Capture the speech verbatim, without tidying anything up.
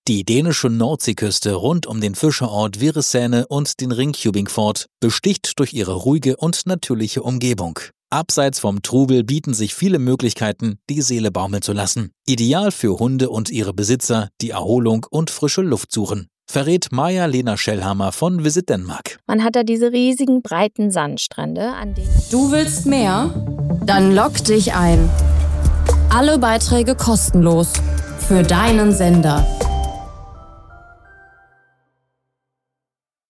Die dänische Nordseeküste rund um den Fischerort Virresene und den Ringkøbing Fort besticht durch ihre ruhige und natürliche Umgebung. Abseits vom Trubel bieten sich viele Möglichkeiten, die Seele baumeln zu lassen. Ideal für Hunde und ihre Besitzer, die Erholung und frische Luft suchen. Verrät Maja-Lena Schellhammer von Visit Denmark. Man hat da diese riesigen, breiten Sandstrände, an denen... Du willst mehr? Dann logg dich ein. Alle Beiträge kostenlos. Für deinen Sender.